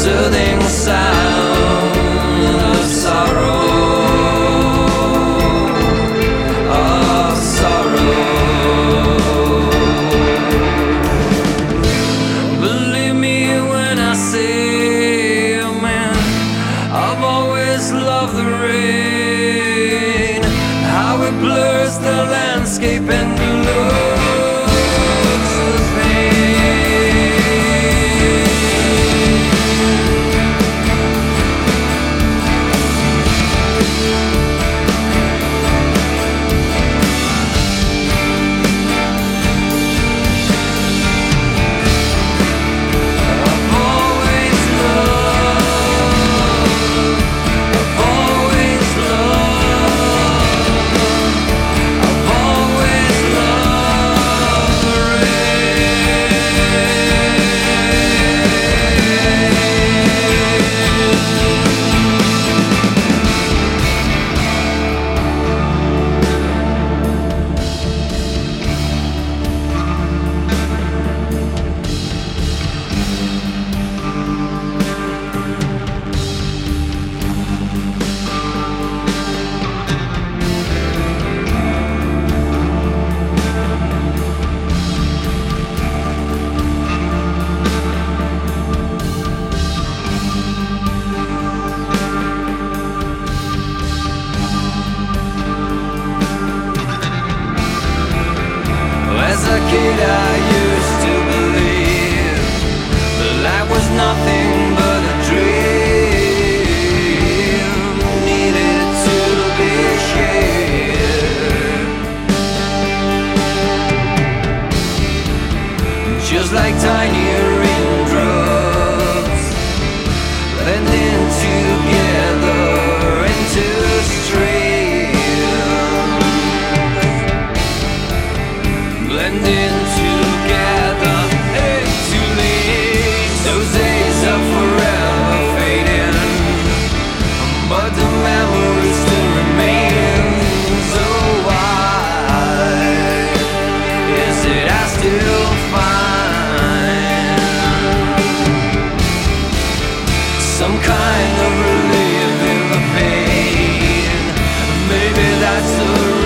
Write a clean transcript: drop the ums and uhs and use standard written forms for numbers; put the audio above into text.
soothing sound of sorrow, of sorrow. Believe me when I say, oh man, I've always loved the rain, how it blurs the landscape and dilutes the pain. As a kid I used to believe that life was nothing but a dream, needed to be shared, just like tiny raindrops blending together into streams, blending together into leaves. Those days are forever fading, but the memory still remains. So why is it I still find some kind of relief in the pain? Maybe that's the